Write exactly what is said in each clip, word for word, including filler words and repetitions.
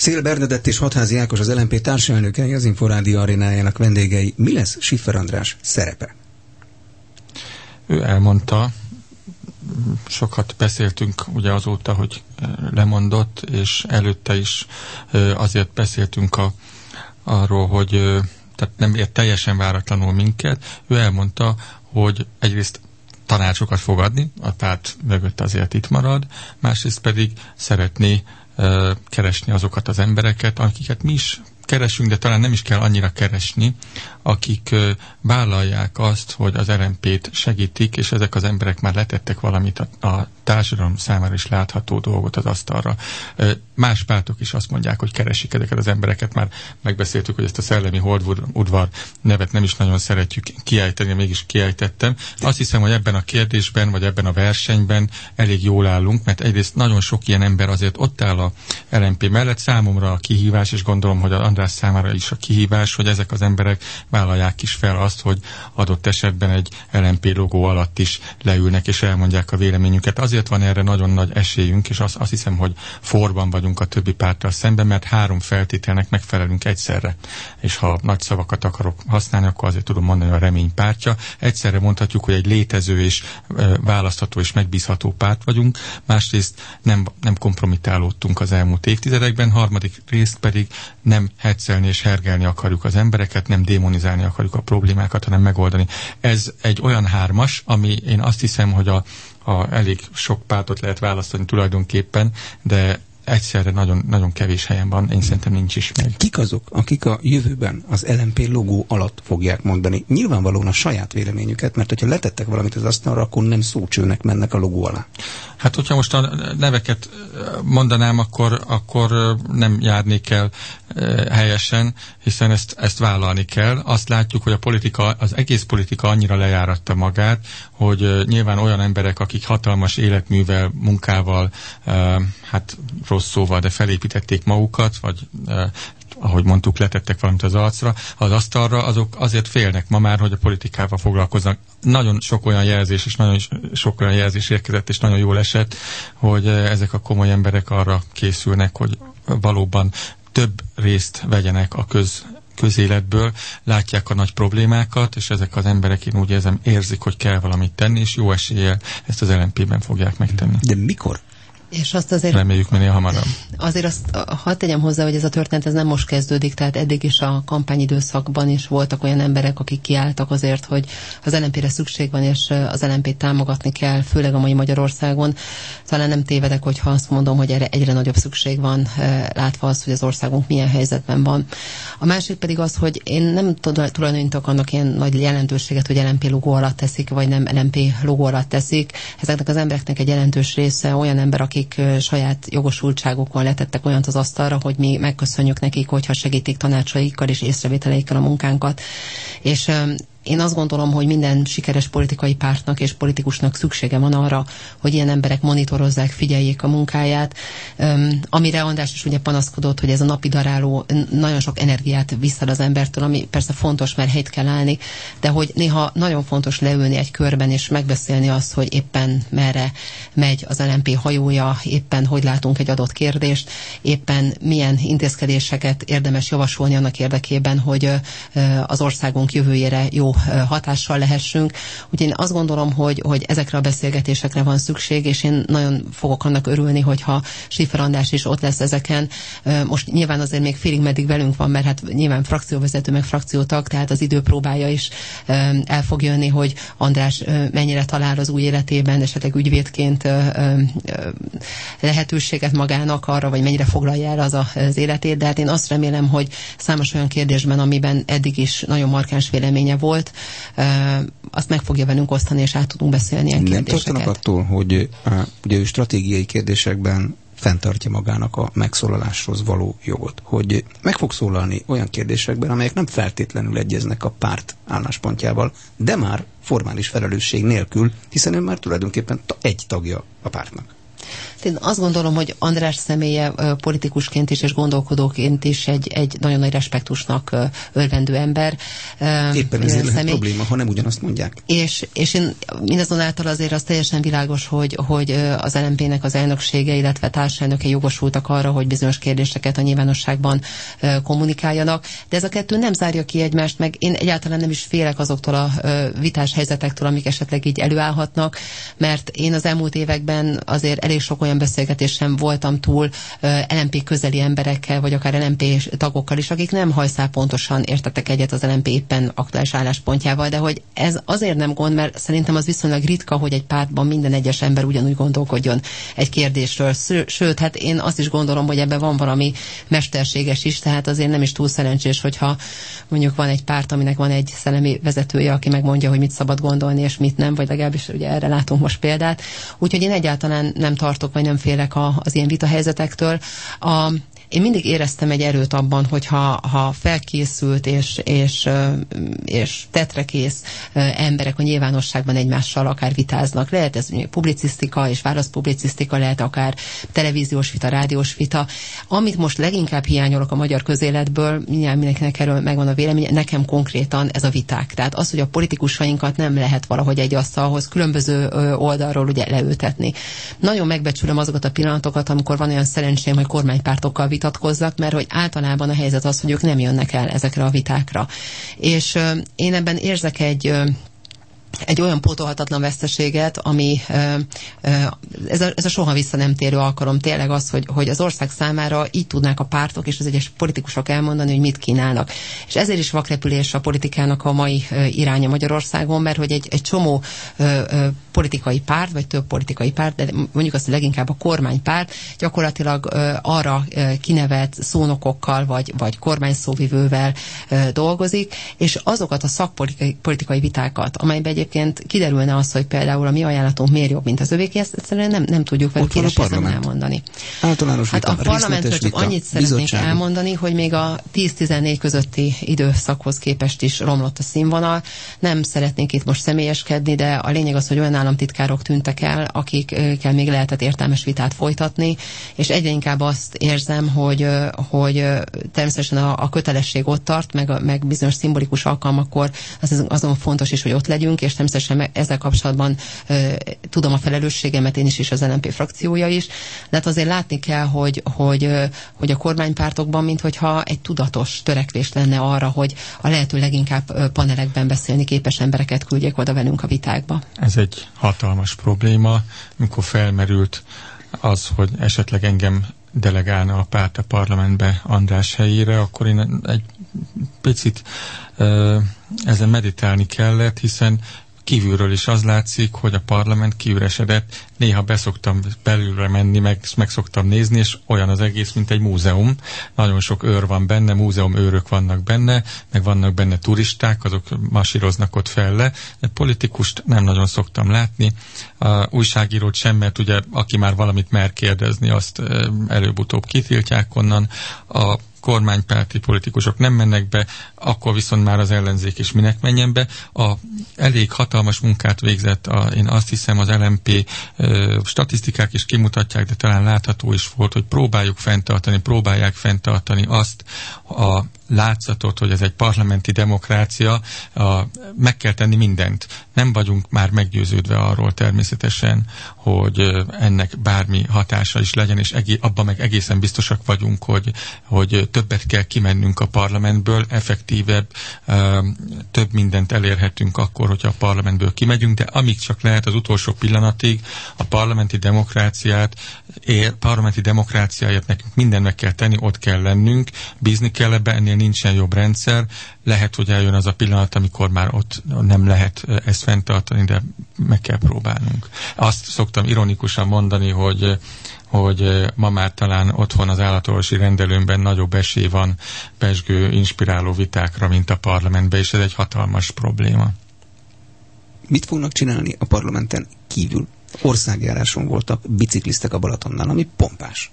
Szél Bernadett és Hatházi Ákos, az el em pé társelnökei, az Inforádió arénájának vendégei. Mi lesz Schiffer András szerepe? Ő elmondta, sokat beszéltünk ugye azóta, hogy lemondott, és előtte is azért beszéltünk a, arról, hogy tehát nem ért teljesen váratlanul minket. Ő elmondta, hogy egyrészt tanácsokat fogadni, a párt mögött azért itt marad, másrészt pedig szeretné uh, keresni azokat az embereket, akiket mi is keresünk, de talán nem is kell annyira keresni, akik uh, vállalják azt, hogy az el em pét segítik, és ezek az emberek már letettek valamit a, a társadalom számára is látható dolgot az asztalra. Uh, más pártok is azt mondják, hogy keresik ezeket az embereket, már megbeszéltük, hogy ezt a szellemi holdudvar nevet nem is nagyon szeretjük kiejteni, mégis kiejtettem. Azt hiszem, hogy ebben a kérdésben, vagy ebben a versenyben elég jól állunk, mert egyrészt nagyon sok ilyen ember azért ott áll a el em pé mellett. Számomra a kihívás, és gondolom, hogy a András számára is a kihívás, hogy ezek az emberek vállalják is fel azt, hogy adott esetben egy el em pé logó alatt is leülnek, és elmondják a véleményüket. Azért van erre nagyon nagy esélyünk, és azt, azt hiszem, hogy forban vagyunk a többi párttal szemben, mert három feltételnek megfelelünk egyszerre. És ha nagy szavakat akarok használni, akkor azért tudom mondani, a remény pártja. Egyszerre mondhatjuk, hogy egy létező és e, választható és megbízható párt vagyunk, másrészt nem, nem kompromitálódtunk az elmúlt évtizedekben, harmadik részt pedig nem heccelni és hergelni akarjuk az embereket, nem démonizálni akarjuk a problémákat, hanem megoldani. Ez egy olyan hármas, ami én azt hiszem, hogy a, a elég sok pártot lehet választani tulajdonképpen, de egyszerre nagyon, nagyon kevés helyen van, én szerintem nincs is meg. Kik azok, akik a jövőben az el em pé logó alatt fogják mondani nyilvánvalóan a saját véleményüket, mert hogyha letettek valamit az asztalra, akkor nem szócsőnek mennek a logó alá? Hát, hogyha most a neveket mondanám, akkor, akkor nem járnék el helyesen, hiszen ezt, ezt vállalni kell. Azt látjuk, hogy a politika, az egész politika annyira lejáratta magát, hogy nyilván olyan emberek, akik hatalmas életművel, munkával, hát rossz szóval, de felépítették magukat, vagy ahogy mondtuk, letettek valamit az arcra, az asztalra, azok azért félnek ma már, hogy a politikával foglalkoznak. Nagyon sok olyan jelzés, és nagyon sok olyan jelzés érkezett, és nagyon jól esett, hogy ezek a komoly emberek arra készülnek, hogy valóban több részt vegyenek a köz közéletből, látják a nagy problémákat, és ezek az emberek, én úgy érzem, érzik, hogy kell valamit tenni, és jó eséllyel ezt az el em pében fogják megtenni. De mikor? És azt azért... Reméljük minél hamarabb. Azért azt hadd tegyem hozzá, hogy ez a történet ez nem most kezdődik, tehát eddig is a kampányidőszakban is voltak olyan emberek, akik kiálltak azért, hogy az el em pére szükség van, és az el em pét támogatni kell, főleg a mai Magyarországon. Talán nem tévedek, hogyha azt mondom, hogy erre egyre nagyobb szükség van, látva azt, hogy az országunk milyen helyzetben van. A másik pedig az, hogy én nem tulajdonítok annak ilyen nagy jelentőséget, hogy el em pé logó alatt teszik, vagy nem el em pé logó alatt teszik. Ezeknek az embereknek egy jelentős része olyan ember, akik saját jogosultságokon letettek olyant az asztalra, hogy mi megköszönjük nekik, hogyha segítik tanácsaikkal és észrevételeikkel a munkánkat. És én azt gondolom, hogy minden sikeres politikai pártnak és politikusnak szüksége van arra, hogy ilyen emberek monitorozzák, figyeljék a munkáját. Um, amire András is ugye panaszkodott, hogy ez a napi daráló nagyon sok energiát visszad az embertől, ami persze fontos, mert helyt kell állni, de hogy néha nagyon fontos leülni egy körben és megbeszélni azt, hogy éppen merre megy az el em pé hajója, éppen hogy látunk egy adott kérdést, éppen milyen intézkedéseket érdemes javasolni annak érdekében, hogy uh, az országunk jövőjére jó hatással lehessünk. Úgyhogy én azt gondolom, hogy, hogy ezekre a beszélgetésekre van szükség, és én nagyon fogok annak örülni, hogyha Schiffer András is ott lesz ezeken. Most nyilván azért még félig meddig velünk van, mert hát nyilván frakcióvezető, meg frakciótag, tehát az időpróbája is el fog jönni, hogy András mennyire talál az új életében, esetleg ügyvédként lehetőséget magának arra, vagy mennyire foglalja el az, a, az életét, de hát én azt remélem, hogy számos olyan kérdésben, amiben eddig is nagyon markáns véleménye volt, azt meg fogja velünk osztani, és át tudunk beszélni ilyen kérdéseket. Nem tartanak attól, hogy ugye ő stratégiai kérdésekben fenntartja magának a megszólaláshoz való jogot, hogy meg fog szólalni olyan kérdésekben, amelyek nem feltétlenül egyeznek a párt álláspontjával, de már formális felelősség nélkül, hiszen ő már tulajdonképpen egy tagja a pártnak. Én azt gondolom, hogy András személye politikusként is és gondolkodóként is egy, egy nagyon nagy respektusnak örvendő ember. Éppen ezért lehet probléma, ha nem ugyanazt mondják. És, és én mindazonáltal azért az teljesen világos, hogy, hogy az el em pé-nek az elnöksége, illetve társelnöke jogosultak arra, hogy bizonyos kérdéseket a nyilvánosságban kommunikáljanak, de ez a kettő nem zárja ki egymást, meg én egyáltalán nem is félek azoktól a vitás helyzetektől, amik esetleg így előállhatnak, mert én az elmúlt években azért elég sok olyan beszélgetésen voltam túl el em pé közeli emberekkel, vagy akár el em pé tagokkal is, akik nem hajszál pontosan értettek egyet az el em pé éppen aktuális álláspontjával, de hogy ez azért nem gond, mert szerintem az viszonylag ritka, hogy egy pártban minden egyes ember ugyanúgy gondolkodjon egy kérdésről. Sőt, hát én azt is gondolom, hogy ebben van valami mesterséges is, tehát azért nem is túl szerencsés, hogyha mondjuk van egy párt, aminek van egy szellemi vezetője, aki megmondja, hogy mit szabad gondolni, és mit nem, vagy legalábbis ugye erre látunk most példát. Úgyhogy én egyáltalán nem tartok, vagy nem félek a, az ilyen vitahelyzetektől. A Én mindig éreztem egy erőt abban, hogy ha, ha felkészült és, és, és tetrekész emberek a nyilvánosságban egymással akár vitáznak, lehet ez publicisztika és válaszpublicisztika, lehet akár televíziós vita, rádiós vita. Amit most leginkább hiányolok a magyar közéletből, mindjárt mindenkinek erről megvan a véleménye, nekem konkrétan ez a viták. Tehát az, hogy a politikusainkat nem lehet valahogy egy asztalhoz különböző oldalról ugye leültetni. Nagyon megbecsülöm azokat a pillanatokat, amikor van olyan szerencsém, hogy kormánypártokkal vitatkozzak, mert hogy általában a helyzet az, hogy ők nem jönnek el ezekre a vitákra. És euh, én ebben érzek egy euh, egy olyan pótolhatatlan veszteséget, ami ez a, ez a soha vissza nem térő alkalom tényleg az, hogy, hogy az ország számára így tudnák a pártok és az egyes politikusok elmondani, hogy mit kínálnak. És ezért is vakrepülés a politikának a mai iránya Magyarországon, mert hogy egy, egy csomó politikai párt, vagy több politikai párt, de mondjuk azt, hogy leginkább a kormánypárt gyakorlatilag arra kinevelt szónokokkal, vagy, vagy kormányszóvivővel dolgozik, és azokat a szakpolitikai vitákat, amelyben egyébként kiderülne az, hogy például a mi ajánlatunk miért jobb, mint az övéké, ezt egyszerűen nem, nem tudjuk velük kérdésben elmondani. Általános hát vita, a parlamentről csak annyit szeretnék bizottság. elmondani, hogy még a tíz-tizennégy közötti időszakhoz képest is romlott a színvonal. Nem szeretnék itt most személyeskedni, de a lényeg az, hogy olyan államtitkárok tűntek el, akikkel még lehetett értelmes vitát folytatni, és egyre inkább azt érzem, hogy, hogy természetesen a, a kötelesség ott tart, meg, meg bizonyos szimbolikus alkalmakkor az, azon fontos is, hogy ott legyünk, és természetesen ezzel kapcsolatban e, tudom a felelősségemet, én is, és az el em pé frakciója is, de hát azért látni kell, hogy, hogy, hogy a kormánypártokban, minthogyha egy tudatos törekvés lenne arra, hogy a lehető leginkább panelekben beszélni képes embereket küldjék oda velünk a vitákba. Ez egy hatalmas probléma, amikor felmerült az, hogy esetleg engem delegálna a párt a parlamentbe András helyére, akkor én egy picit uh, ezen meditálni kellett, hiszen kívülről is az látszik, hogy a parlament kiüresedett, néha beszoktam belülre menni, meg, meg szoktam nézni, és olyan az egész, mint egy múzeum. Nagyon sok őr van benne, múzeum őrök vannak benne, meg vannak benne turisták, azok masíroznak ott fel le, de politikust nem nagyon szoktam látni. A újságírót sem, mert ugye aki már valamit mer kérdezni, azt előbb-utóbb kitiltják onnan. A kormánypárti politikusok nem mennek be, akkor viszont már az ellenzék is minek menjen be. A elég hatalmas munkát végzett, a, én azt hiszem az el em pé ö, statisztikák is kimutatják, de talán látható is volt, hogy próbáljuk fenntartani, próbálják fenntartani azt a látszatot, hogy ez egy parlamenti demokrácia, a, meg kell tenni mindent. Nem vagyunk már meggyőződve arról természetesen, hogy ennek bármi hatása is legyen, és egé, abban meg egészen biztosak vagyunk, hogy, hogy többet kell kimennünk a parlamentből, effektívebb, több mindent elérhetünk akkor, hogyha a parlamentből kimegyünk, de amíg csak lehet az utolsó pillanatig a parlamenti demokráciát, ér, parlamenti demokráciáját nekünk mindent meg kell tenni, ott kell lennünk, bízni kell ebbe, ennél nincsen jobb rendszer. Lehet, hogy eljön az a pillanat, amikor már ott nem lehet ezt fenntartani, de meg kell próbálnunk. Azt szoktam ironikusan mondani, hogy hogy ma már talán otthon az állatorvosi rendelőmben nagyobb esély van pezsgő, inspiráló vitákra, mint a parlamentben, és ez egy hatalmas probléma. Mit fognak csinálni a parlamenten kívül? Országjáráson voltak biciklisztek a Balatonnál, ami pompás.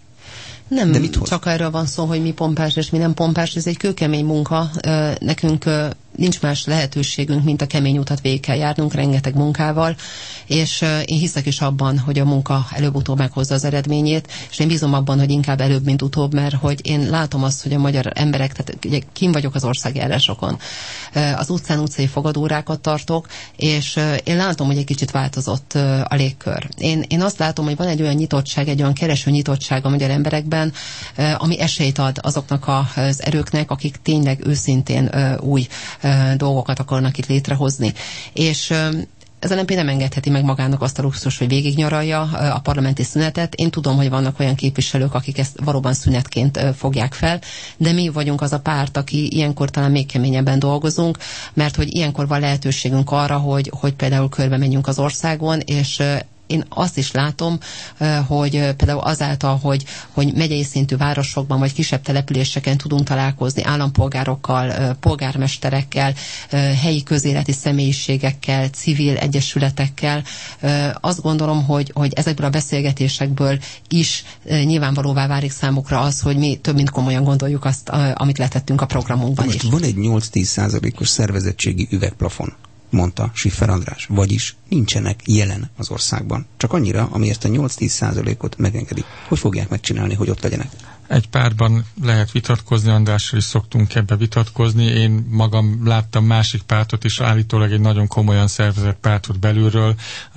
Nem csak erről van szó, hogy mi pompás és mi nem pompás, ez egy kőkemény munka. Nekünk nincs más lehetőségünk, mint a kemény utat végig kell járnunk, rengeteg munkával, és én hiszek is abban, hogy a munka előbb-utóbb meghozza az eredményét, és én bízom abban, hogy inkább előbb, mint utóbb, mert hogy én látom azt, hogy a magyar emberek, tehát ugye kim vagyok az országjárásokon, az utcán utcai fogadórákat tartok, és én látom, hogy egy kicsit változott a légkör. Én, én azt látom, hogy van egy olyan nyitottság, egy olyan kereső nyitottság a magyar emberekben, ami esélyt ad azoknak az erőknek, akik tényleg őszintén új dolgokat akarnak itt létrehozni. És ez nem nem engedheti meg magának azt a luxus, hogy végignyaralja a parlamenti szünetet. Én tudom, hogy vannak olyan képviselők, akik ezt valóban szünetként fogják fel, de mi vagyunk az a párt, aki ilyenkor talán még keményebben dolgozunk, mert hogy ilyenkor van lehetőségünk arra, hogy, hogy például körbe menjünk az országon, és én azt is látom, hogy például azáltal, hogy, hogy megyei szintű városokban vagy kisebb településeken tudunk találkozni állampolgárokkal, polgármesterekkel, helyi közéleti személyiségekkel, civil egyesületekkel, azt gondolom, hogy, hogy ezekből a beszélgetésekből is nyilvánvalóvá válik számukra az, hogy mi több mint komolyan gondoljuk azt, amit letettünk a programunkban most is. Van egy nyolc-tíz százalékos szervezettségi üvegplafon, mondta Schiffer András, vagyis nincsenek jelen az országban. Csak annyira, amiért a nyolc-tíz százalékot megengedik. Hogy fogják megcsinálni, hogy ott legyenek? Egy pártban lehet vitatkozni, Andrással is szoktunk ebbe vitatkozni. Én magam láttam másik pártot is, állítólag egy nagyon komolyan szervezett pártot belülről.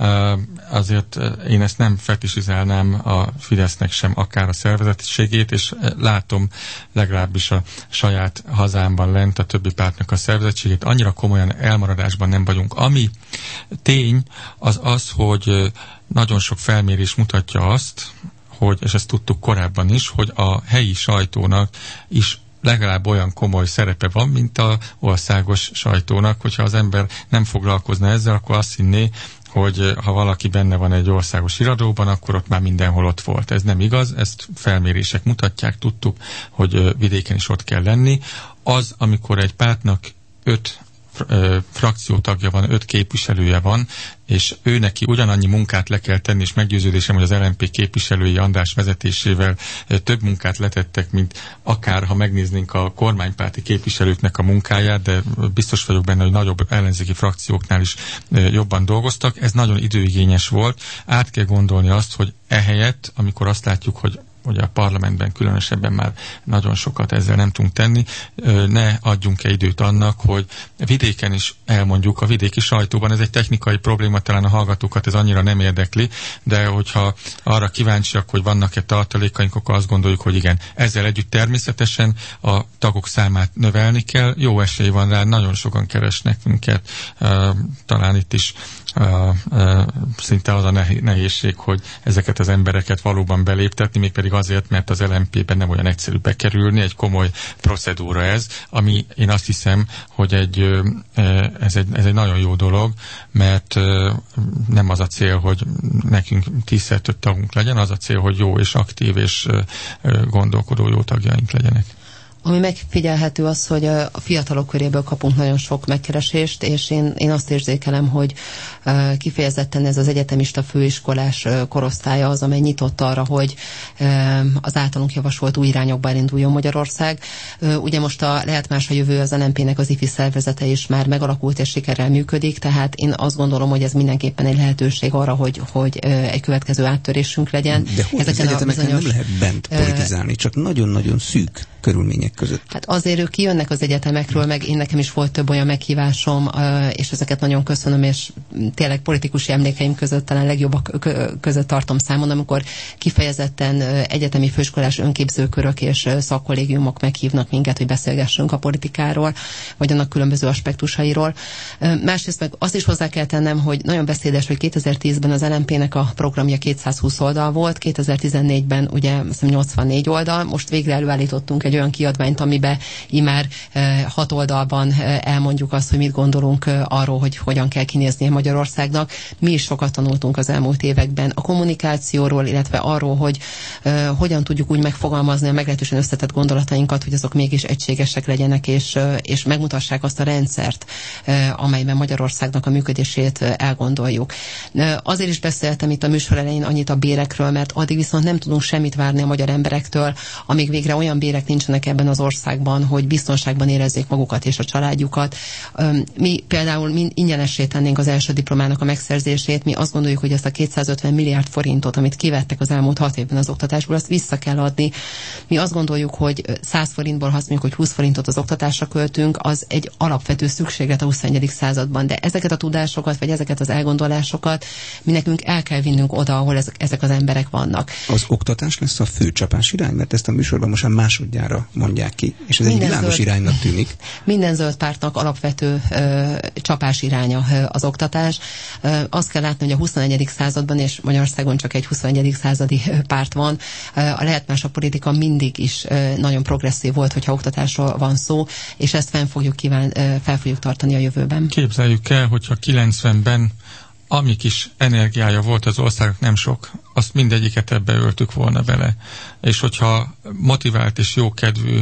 Azért én ezt nem fetisizálnám a Fidesznek sem akár a szervezettségét, és látom legalábbis a saját hazámban lent a többi pártnak a szervezettségét. Annyira komolyan elmaradásban nem vagyunk. Ami tény, az az, hogy nagyon sok felmérés mutatja azt, hogy, és ezt tudtuk korábban is, hogy a helyi sajtónak is legalább olyan komoly szerepe van, mint az országos sajtónak. Hogyha az ember nem foglalkozna ezzel, akkor azt hinné, hogy ha valaki benne van egy országos iradóban, akkor ott már mindenhol ott volt. Ez nem igaz, ezt felmérések mutatják, tudtuk, hogy vidéken is ott kell lenni. Az, amikor egy pártnak öt frakciótagja van, öt képviselője van, és ő neki ugyanannyi munkát le kell tenni, és meggyőződésem, hogy az el en pé képviselői András vezetésével több munkát letettek, mint akár, ha megnéznénk a kormánypárti képviselőknek a munkáját, de biztos vagyok benne, hogy nagyobb ellenzéki frakcióknál is jobban dolgoztak. Ez nagyon időigényes volt. Át kell gondolni azt, hogy ehelyett, amikor azt látjuk, hogy hogy a parlamentben különösebben már nagyon sokat ezzel nem tudunk tenni, ne adjunk-e időt annak, hogy vidéken is elmondjuk, a vidéki sajtóban, ez egy technikai probléma, talán a hallgatókat ez annyira nem érdekli, de hogyha arra kíváncsiak, hogy vannak-e tartalékaink, akkor azt gondoljuk, hogy igen, ezzel együtt természetesen a tagok számát növelni kell, jó esély van rá, nagyon sokan keresnek minket, talán itt is Uh, uh, szinte az a nehézség, hogy ezeket az embereket valóban beléptetni, mégpedig azért, mert az el en pében nem olyan egyszerű bekerülni, egy komoly procedúra ez, ami én azt hiszem, hogy egy, uh, ez, egy, ez egy nagyon jó dolog, mert uh, nem az a cél, hogy nekünk tízszer több tagunk legyen, az a cél, hogy jó és aktív és uh, gondolkodó jó tagjaink legyenek. Ami megfigyelhető az, hogy a fiatalok köréből kapunk nagyon sok megkeresést, és én, én azt érzékelem, hogy uh, kifejezetten ez az egyetemista főiskolás uh, korosztálya az, amely nyitott arra, hogy uh, az általunk javasolt új irányokba elinduljon Magyarország. Uh, ugye most a Lehet Más a Jövő, az el en pének az ifi szervezete is már megalakult és sikerrel működik, tehát én azt gondolom, hogy ez mindenképpen egy lehetőség arra, hogy, hogy uh, egy következő áttörésünk legyen. De hogy az egyetemeken bizonyos, nem lehet bent politizálni, uh, csak nagyon-nagyon szűk körülmények között. Hát azért ők kijönnek az egyetemekről, meg én nekem is volt több olyan meghívásom, és ezeket nagyon köszönöm, és tényleg politikusi emlékeim között talán legjobbak között tartom számon, amikor kifejezetten egyetemi főiskolás önképzőkörök és szakkollégiumok meghívnak minket, hogy beszélgessünk a politikáról, vagy annak különböző aspektusairól. Másrészt meg azt is hozzá kell tennem, hogy nagyon beszédes, hogy kétezer-tízben az el en pének a programja kétszázhúsz oldal volt, kétezer-tizennégyben ugye nyolcvannégy oldal, most végre előállítottunk egy olyan kiadványt, amiben immár e, hat oldalban e, elmondjuk azt, hogy mit gondolunk e, arról, hogy hogyan kell kinéznie Magyarországnak. Mi is sokat tanultunk az elmúlt években a kommunikációról, illetve arról, hogy e, hogyan tudjuk úgy megfogalmazni a meglehetősen összetett gondolatainkat, hogy azok mégis egységesek legyenek, és, e, és megmutassák azt a rendszert, e, amelyben Magyarországnak a működését e, elgondoljuk. E, azért is beszéltem itt a műsor elején annyit a bérekről, mert addig viszont nem tudunk semmit várni a magyar emberektől, amíg végre olyan bérek nincsenek döntsenek ebben az országban, hogy biztonságban érezzék magukat és a családjukat. Mi például mi ingyenessé tennénk az első diplomának a megszerzését, mi azt gondoljuk, hogy ezt a kétszázötven milliárd forintot, amit kivettek az elmúlt hat évben az oktatásból, azt vissza kell adni. Mi azt gondoljuk, hogy száz forintból, ha azt mondjuk, hogy húsz forintot az oktatásra költünk, az egy alapvető szükséglet a huszonegyedik században. De ezeket a tudásokat, vagy ezeket az elgondolásokat mi nekünk el kell vinnünk oda, ahol ezek, ezek az emberek vannak. Az oktatás lesz a fő csapás irány, mert ezt a műsorban most már másodjára mondják ki, és ez minden egy világos zöld, iránynak tűnik. Minden zöld pártnak alapvető ö, csapás iránya ö, az oktatás. Ö, azt kell látni, hogy a huszonegyedik században, és Magyarországon csak egy huszonegyedik századi párt van, ö, a lehet más a politika mindig is ö, nagyon progresszív volt, hogyha oktatásról van szó, és ezt fenn fogjuk kíván, ö, fel fogjuk tartani a jövőben. Képzeljük el, hogyha kilencvenben ami kis energiája volt az országnak, nem sok, azt mindegyiket ebbe öltük volna bele. És hogyha motivált és jókedvű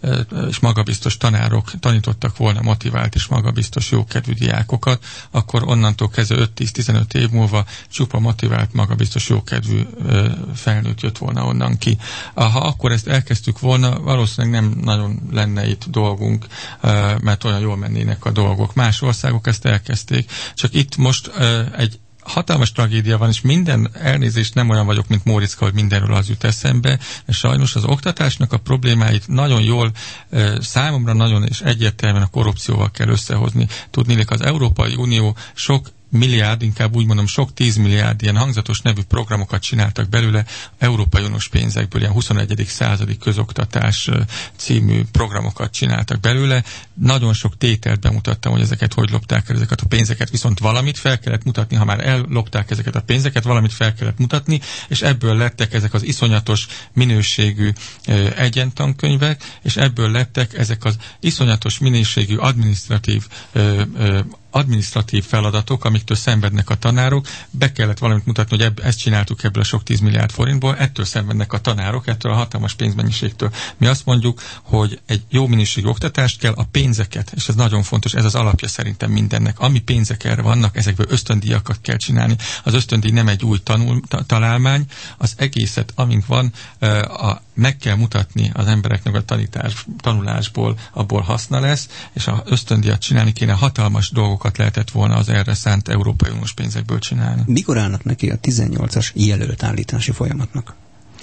és magabiztos tanárok tanítottak volna motivált és magabiztos jókedvű diákokat, akkor onnantól kezdve öt-tíz-tizenöt év múlva csupa motivált, magabiztos jókedvű felnőtt jött volna onnan ki. Ha akkor ezt elkezdtük volna, valószínűleg nem nagyon lenne itt dolgunk, mert olyan jól mennének a dolgok. Más országok ezt elkezdték, csak itt most egy hatalmas tragédia van, és minden elnézést nem olyan vagyok, mint Móriczka, hogy mindenről az jut eszembe, és sajnos az oktatásnak a problémáit nagyon jól, számomra nagyon és egyértelműen a korrupcióval kell összehozni. Tudniillik, az Európai Unió sok milliárd, inkább úgy mondom, sok tízmilliárd ilyen hangzatos nevű programokat csináltak belőle, Európai Uniós pénzekből, ilyen huszonegyedik századi közoktatás című programokat csináltak belőle. Nagyon sok tételt bemutattam, hogy ezeket hogy lopták el, ezeket a pénzeket, viszont valamit fel kellett mutatni, ha már ellopták ezeket a pénzeket, valamit fel kellett mutatni, és ebből lettek ezek az iszonyatos minőségű egyentankönyvek, és ebből lettek ezek az iszonyatos minőségű adminisztratív adminisztratív feladatok, amiktől szenvednek a tanárok. Be kellett valamit mutatni, hogy ebb, ezt csináltuk ebből a sok tízmilliárd forintból, ettől szenvednek a tanárok, ettől a hatalmas pénzmennyiségtől. Mi azt mondjuk, hogy egy jó minőségű oktatást kell, a pénzeket, és ez nagyon fontos, ez az alapja szerintem mindennek. Ami pénzek erre vannak, ezekből ösztöndíjakat kell csinálni. Az ösztöndíj nem egy új tanul, ta, találmány, az egészet, amink van, a, meg kell mutatni az embereknek a tanítás, tanulásból, abból haszna lesz, és az ösztöndíjat csinálni kéne, hatalmas dolgokat lehetett volna az erre szánt Európai Uniós pénzekből csinálni. Mikor állnak neki a tizennyolcas jelölt állítási folyamatnak?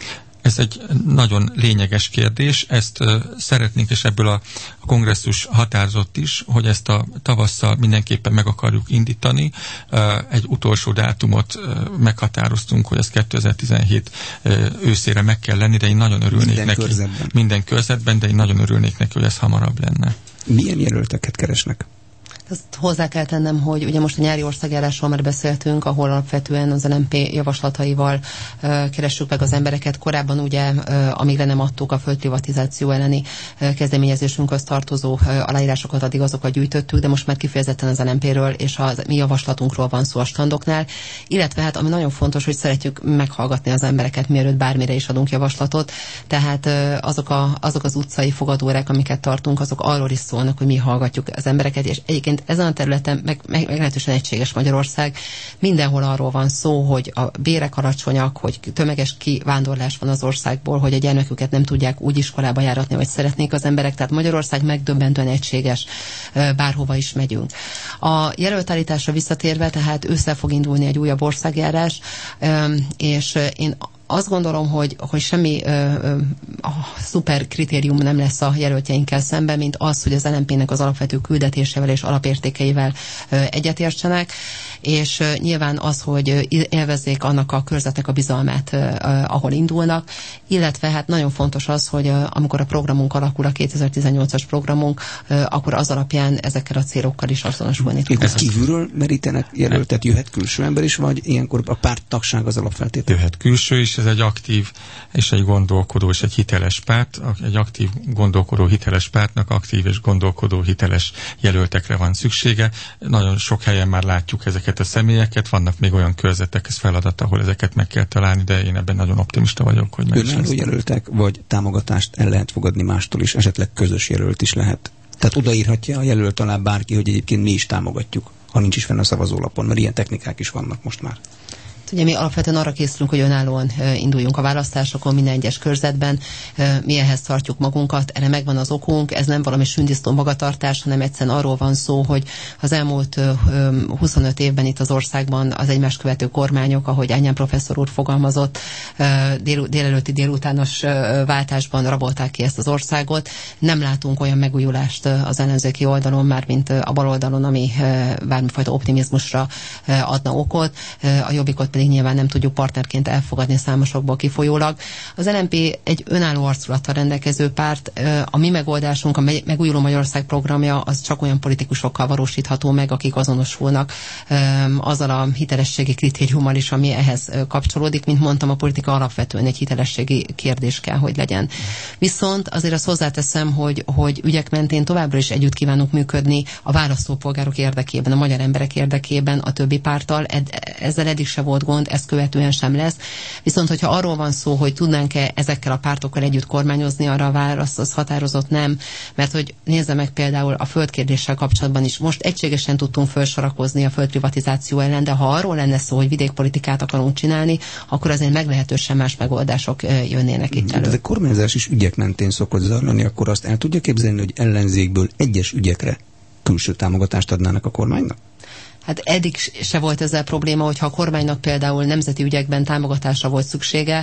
Ez egy nagyon lényeges kérdés, ezt uh, szeretnénk, és ebből a, a kongresszus határozott is, hogy ezt a tavasszal mindenképpen meg akarjuk indítani. Uh, egy utolsó dátumot uh, meghatároztunk, hogy ez kétezer-tizenhét uh, őszére meg kell lenni, de én nagyon örülnék minden neki. Körzetben. Minden körzetben, de én nagyon örülnék neki, hogy ez hamarabb lenne. Milyen jelölteket keresnek? Azt hozzá kell tennem, hogy ugye most a nyári országjárásról már beszéltünk, ahol alapvetően az el em pé javaslataival uh, keressük meg az embereket. Korábban ugye, uh, amíg le nem adtuk a földprivatizáció elleni uh, kezdeményezésünkhöz tartozó uh, aláírásokat, addig azokat gyűjtöttük, de most már kifejezetten az el em péről és a mi javaslatunkról van szó a standoknál. Illetve hát, ami nagyon fontos, hogy szeretjük meghallgatni az embereket, mielőtt bármire is adunk javaslatot. Tehát uh, azok, a, azok az utcai fogadórák, amiket tartunk, azok arról is szólnak, hogy mi hallgatjuk az embereket, és egyébként ezen a területen meg, meg, meglehetősen egységes Magyarország. Mindenhol arról van szó, hogy a bérek alacsonyak, hogy tömeges kivándorlás van az országból, hogy a gyermeküket nem tudják úgy iskolába járatni, vagy szeretnék az emberek. Tehát Magyarország megdöbbentően egységes, bárhova is megyünk. A jelöltállításra visszatérve, tehát ősszel fog indulni egy újabb országjárás, és én azt gondolom, hogy, hogy semmi ö, ö, szuper kritérium nem lesz a jelöltjeinkkel szemben, mint az, hogy az el em pének az alapvető küldetésével és alapértékeivel ö, egyetértsenek, és ö, nyilván az, hogy élvezzék annak a körzetnek a bizalmát, ö, ö, ahol indulnak, illetve hát nagyon fontos az, hogy ö, amikor a programunk alakul, a kétezer-tizennyolcas programunk, ö, akkor az alapján ezekkel a célokkal is azonosulni tudunk. Ez kívülről merítenek jelöltet, jöhet külső ember is, vagy ilyenkor a párt tagság az alapfeltétel? Jöhet külső is, ez egy aktív és egy gondolkodó és egy hiteles párt. Egy aktív gondolkodó hiteles pártnak aktív és gondolkodó hiteles jelöltekre van szüksége. Nagyon sok helyen már látjuk ezeket a személyeket, vannak még olyan körzetek, ez feladat, ahol ezeket meg kell találni, de én ebben nagyon optimista vagyok, hogy meg is önálló jelöltek, vagy támogatást el lehet fogadni mástól is, esetleg közös jelölt is lehet. Tehát odaírhatja a jelölt alá bárki, hogy egyébként mi is támogatjuk, ha nincs is fenn a szavazólapon, mert ilyen technikák is vannak most már. Ugye mi alapvetően arra készülünk, hogy önállóan induljunk a választásokon minden egyes körzetben. Mi ehhez tartjuk magunkat, erre megvan az okunk, ez nem valami sündisztó magatartás, hanem egyszerűen arról van szó, hogy az elmúlt huszonöt évben itt az országban az egymást követő kormányok, ahogy Ányán professzor úr fogalmazott, dél, délelőtti délutános váltásban rabolták ki ezt az országot. Nem látunk olyan megújulást az ellenzéki oldalon, már mint a baloldalon, ami bármifajta optimizmusra adna okot. A Jobbikot pedig nyilván nem tudjuk partnerként elfogadni számosokból kifolyólag. Az el en pé egy önálló arculattal rendelkező párt. A mi megoldásunk, a Megújuló Magyarország programja, az csak olyan politikusokkal valósítható meg, akik azonosulnak azzal a hitelességi kritériummal is, ami ehhez kapcsolódik. Mint mondtam, a politika alapvetően egy hitelességi kérdés kell, hogy legyen. Viszont azért azt hozzáteszem, hogy, hogy ügyek mentén továbbra is együtt kívánunk működni a választópolgárok érdekében, a magyar emberek érdekében a többi párttal. Ed, ezzel eddig se volt gond, ezt követően sem lesz. Viszont, hogyha arról van szó, hogy tudnánk-e ezekkel a pártokkal együtt kormányozni, arra a válasz az határozott nem, mert hogy nézze meg például a földkérdéssel kapcsolatban is. Most egységesen tudtunk felsorakozni a földprivatizáció ellen, de ha arról lenne szó, hogy vidékpolitikát akarunk csinálni, akkor azért meglehetősen más megoldások jönnének itt elő. De a kormányzás is ügyek mentén szokott zajlani, akkor azt el tudja képzelni, hogy ellenzékből egyes ügyekre külső támogatást adnának a kormánynak? Hát eddig se volt ezzel probléma, hogyha a kormánynak például nemzeti ügyekben támogatásra volt szüksége,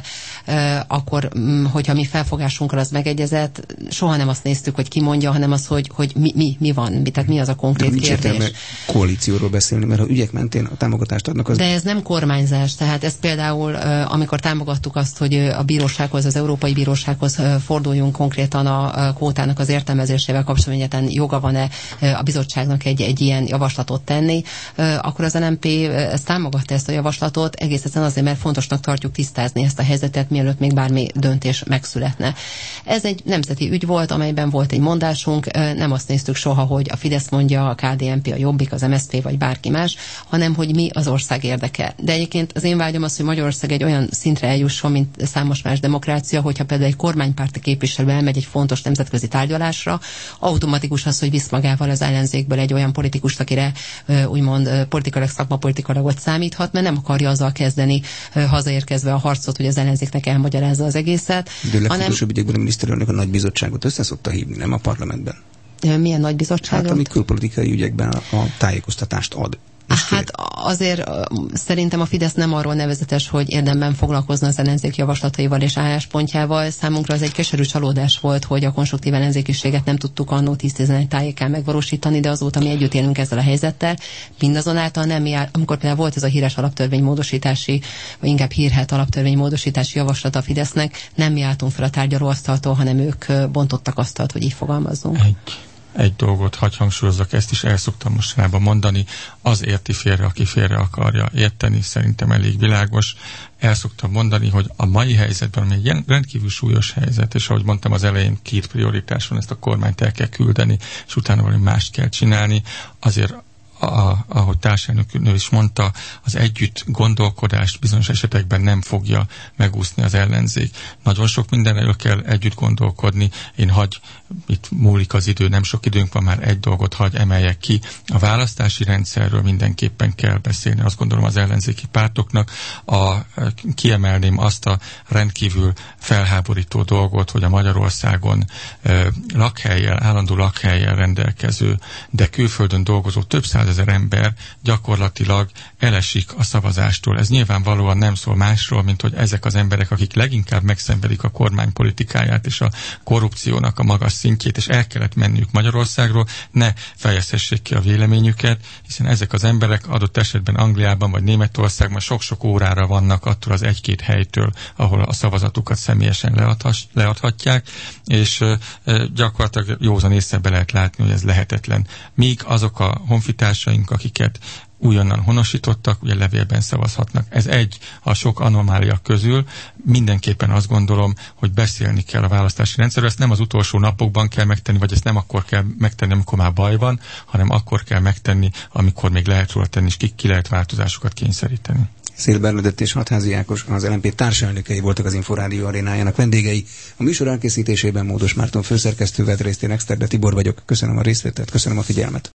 akkor, hogyha mi felfogásunkkal az megegyezett, soha nem azt néztük, hogy ki mondja, hanem az, hogy, hogy mi, mi, mi van, mi, tehát mi az a konkrét de kérdés. Nincs értelme koalícióról beszélni, mert ha ügyek mentén a támogatást adnak, az... De ez nem kormányzás, tehát ez például, amikor támogattuk azt, hogy a bírósághoz, az Európai Bírósághoz forduljunk konkrétan a kvótának az értelmezésével kapcsolatban, egyáltalán joga van-e a bizottságnak egy, egy ilyen javaslatot tenni, akkor az el en pé ezt támogatta ezt a javaslatot, egész egyszerűen azért, mert fontosnak tartjuk tisztázni ezt a helyzetet, mielőtt még bármi döntés megszületne. Ez egy nemzeti ügy volt, amelyben volt egy mondásunk, nem azt néztük soha, hogy a Fidesz mondja, a ká dé en pé, a Jobbik, az em es zé pé vagy bárki más, hanem hogy mi az ország érdeke. De egyébként az én vágyom az, hogy Magyarország egy olyan szintre eljusson, mint számos más demokrácia, hogyha például egy kormánypárti képviselő elmegy egy fontos nemzetközi tárgyalásra, automatikus az, hogy visz magával az ellenzékből egy olyan politikust, akire úgymond politikailag, szakmapolitikailag ott számíthat, mert nem akarja azzal kezdeni hazaérkezve a harcot, hogy az ellenzéknek elmagyarázza az egészet. De legfontosabb ügyekben a miniszterelnök a nagy bizottságot össze szokta hívni, nem a parlamentben. Milyen nagy bizottságot? Hát, ami külpolitikai ügyekben a, a tájékoztatást ad. Hát azért szerintem a Fidesz nem arról nevezetes, hogy érdemben foglalkozna az ellenzék javaslataival és álláspontjával. Számunkra az egy keserű csalódás volt, hogy a konstruktív ellenzékiséget nem tudtuk annó tíz-tizenegy tájékán megvalósítani, de azóta mi együtt élünk ezzel a helyzettel. Mindazonáltal nem mi áll, amikor például volt ez a híres alaptörvénymódosítási, vagy inkább hírhet alaptörvénymódosítási javaslat a Fidesznek, nem mi álltunk fel a tárgyalóasztaltól, hanem ők bontottak asztalt, hogy így fogalmazzunk. Egy. Egy dolgot hagy hangsúlyozzak, ezt is el szoktam mostanában mondani, az érti félre, aki félre akarja érteni, szerintem elég világos. El szoktam mondani, hogy a mai helyzetben, ami egy rendkívül súlyos helyzet, és ahogy mondtam az elején, két prioritás van, ezt a kormányt el kell küldeni, és utána valami mást kell csinálni, azért A, ahogy társelnök nő is mondta, az együtt gondolkodást bizonyos esetekben nem fogja megúszni az ellenzék. Nagyon sok mindenről kell együtt gondolkodni. Én hagy, itt múlik az idő, nem sok időnk van, már egy dolgot hagy emeljek ki. A választási rendszerről mindenképpen kell beszélni. Azt gondolom az ellenzéki pártoknak. A, kiemelném azt a rendkívül felháborító dolgot, hogy a Magyarországon e, lakhellyel, állandó lakhellyel rendelkező, de külföldön dolgozó több száz ezer ember gyakorlatilag elesik a szavazástól. Ez nyilvánvalóan nem szól másról, mint hogy ezek az emberek, akik leginkább megszenvedik a kormány politikáját és a korrupciónak a magas szintjét, és el kellett menniük Magyarországról, ne fejezhessék ki a véleményüket, hiszen ezek az emberek adott esetben Angliában vagy Németországban sok-sok órára vannak attól az egy-két helytől, ahol a szavazatukat személyesen leadhass, leadhatják, és e, gyakorlatilag józan észre be lehet látni, hogy ez lehetetlen. Míg azok a honfitársaink, akiket újonnan honosítottak, ugye levélben szavazhatnak. Ez egy a sok anomália közül. Mindenképpen azt gondolom, hogy beszélni kell a választási rendszerről. Ezt nem az utolsó napokban kell megtenni, vagy ezt nem akkor kell megtenni, amikor már baj van, hanem akkor kell megtenni, amikor még lehet róla tenni, és ki, ki lehet változásokat kényszeríteni. Szél Bernadett és Hatházi Ákos, az el en pé társelnökei voltak az Inforádió arénájának vendégei. A műsor elkészítésében Módos Márton főszerkesztő vett részt, én Exterde Tibor vagyok. Köszönöm a részvételt, köszönöm a figyelmet.